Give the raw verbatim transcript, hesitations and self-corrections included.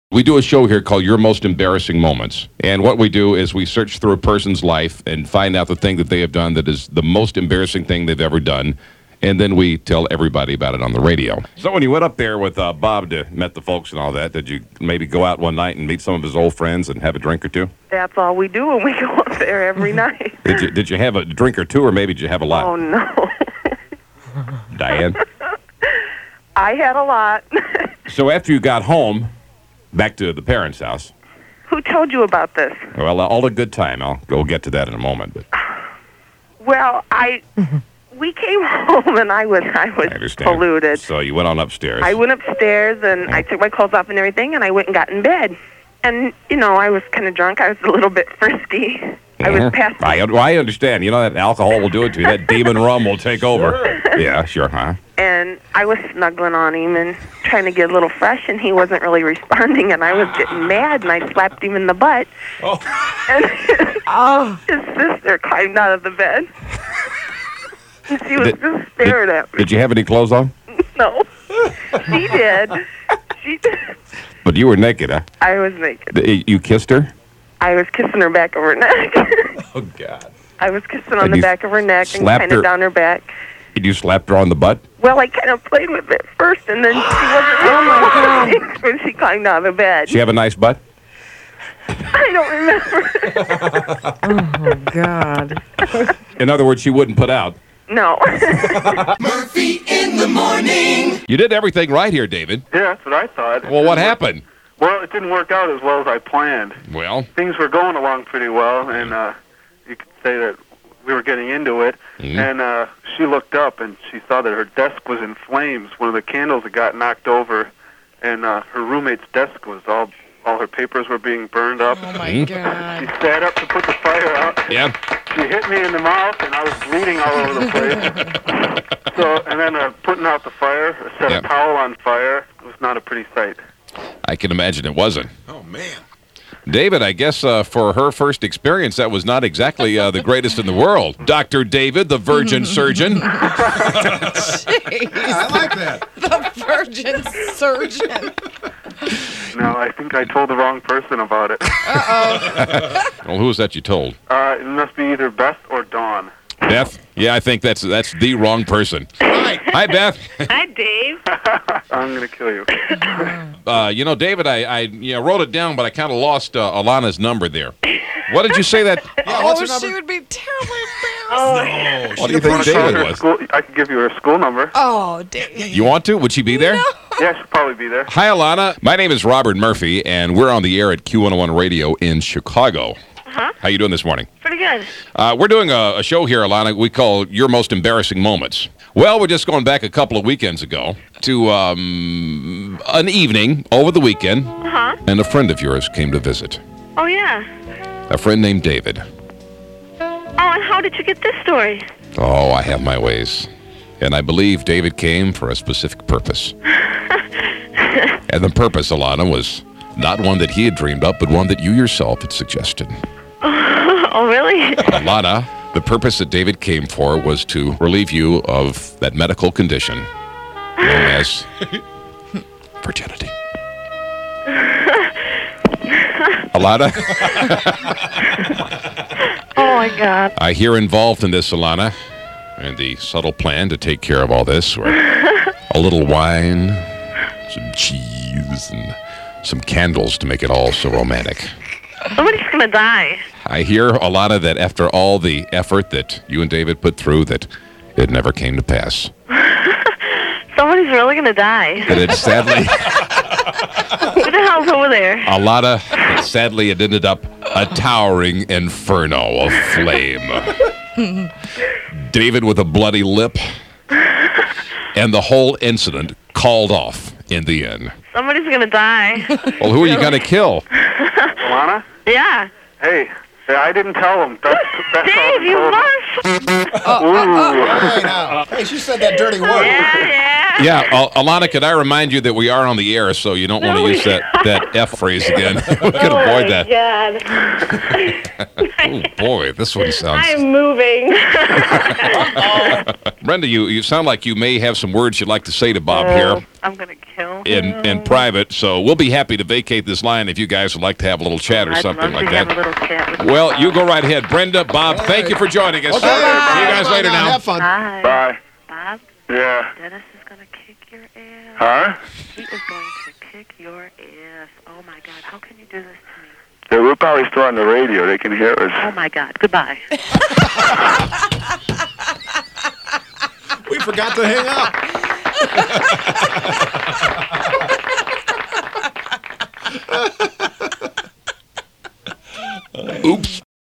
We do a show here called Your Most Embarrassing Moments. And what we do is we search through a person's life and find out the thing that they have done that is the most embarrassing thing they've ever done. And then we tell everybody about it on the radio. So when you went up there with uh, Bob to met the folks and all that, did you maybe go out one night and meet some of his old friends and have a drink or two? That's all we do when we go up there every night. Did you, did you have a drink or two, or maybe did you have a lot? Oh, no. Diane? I had a lot. So after you got home, back to the parents' house. Who told you about this? Well, uh, all a good time. I'll go get to that in a moment. But Well, I... We came home and I was I was I understand. polluted. So you went on upstairs. I went upstairs and I took my clothes off and everything, and I went and got in bed. And, you know, I was kind of drunk. I was a little bit frisky. Mm-hmm. I was past... I, well, I understand. You know that alcohol will do it to you. That demon rum will take over. Sure. Yeah, sure, huh? And I was snuggling on him and trying to get a little fresh, and he wasn't really responding, and I was getting mad, and I slapped him in the butt. Oh. And his, oh. his sister climbed out of the bed. And she was did, just staring did, at me. Did you have any clothes on? No. She did. She did. But you were naked, huh? I was naked. You kissed her? I was kissing her back of her neck. Oh, God. I was kissing on and the back of her neck and kind of down her back. Did you slap her on the butt? Well, I kind of played with it first, and then she wasn't oh my God. When she climbed out of the bed. She have a nice butt? I don't remember. Oh, God. In other words, she wouldn't put out. No. Murphy in the morning. You did everything right here, David. Yeah, that's what I thought. Well, what happened? Well, it didn't work out as well as I planned. Well? Things were going along pretty well, and uh, you could say that we were getting into it. Mm-hmm. And uh, she looked up, and she saw that her desk was in flames. One of the candles had got knocked over, and uh, her roommate's desk was all... All her papers were being burned up. Oh, my God. She sat up to put the fire out. Yeah. She hit me in the mouth, and I was bleeding all over the place. So, and then uh, putting out the fire, I set yep. a towel on fire. It was not a pretty sight. I can imagine it wasn't. Oh, man. David, I guess uh, for her first experience, that was not exactly uh, the greatest in the world. Doctor David, the virgin surgeon. Yeah, I like that. The virgin surgeon. No, I think I told the wrong person about it. Uh-oh. Well, who was that you told? Uh, it must be either Beth or Dawn. Beth? Yeah, I think that's that's the wrong person. Hi. Hi, Beth. Hi, Dave. I'm going to kill you. Uh, you know, David, I, I you know, wrote it down, but I kind of lost uh, Alana's number there. What did you say that? Yeah, what's Oh, her number? she would be terribly embarrassed. No. What do you think David was? School, I could give you her school number. Oh, Dave. You want to? Would she be there? No. Yeah, she'll probably be there. Hi, Alana. My name is Robert Murphy, and we're on the air at Q one oh one Radio in Chicago. Uh-huh. How you doing this morning? Pretty good. Uh, we're doing a, a show here, Alana, we call Your Most Embarrassing Moments. Well, we're just going back a couple of weekends ago to um, an evening over the weekend, Uh-huh. and a friend of yours came to visit. Oh, yeah. A friend named David. Oh, and how did you get this story? Oh, I have my ways. And I believe David came for a specific purpose. And the purpose, Alana, was not one that he had dreamed up, but one that you yourself had suggested. Oh, really? Alana, the purpose that David came for was to relieve you of that medical condition known as virginity. Alana? Oh, my God. I hear involved in this, Alana, and the subtle plan to take care of all this were a little wine, some cheese, and some candles to make it all so romantic. Somebody's going to die. I hear, Alana, that after all the effort that you and David put through, that it never came to pass. Somebody's really going to die. That it sadly, Who the hell's over there? Alana, that sadly it ended up a towering inferno of flame. David with a bloody lip, and the whole incident called off in the end. Somebody's going to die. Well, who are you going to kill? Alana? Yeah. Hey, hey, I didn't tell him. That's, that's all Dave, you I must. told him. Ooh. Hey, now. Hey, she said that dirty word. Yeah, yeah. Yeah, Al- Alana, could I remind you that we are on the air, so you don't want to use that, that F phrase again. We could Oh, avoid my that. God. Oh, boy, this one sounds... I'm moving. Brenda, you, you sound like you may have some words you'd like to say to Bob Oh, here I'm going to kill him. in, in private, so we'll be happy to vacate this line if you guys would like to have a little chat or I'd something love like to have that. a little chat with Well, Bob. you go right ahead. Brenda, Bob, All thank right. you for joining us. Okay. See you guys Bye later now. now. Have fun. Bye. Bye. Bob, Yeah. Dennis is going to kick your ass. Huh? He is going to kick your ass. Oh, my God. How can you do this to me? Yeah, we're probably still on the radio. They can hear us. Oh, my God. Goodbye. We forgot to hang up. Oops.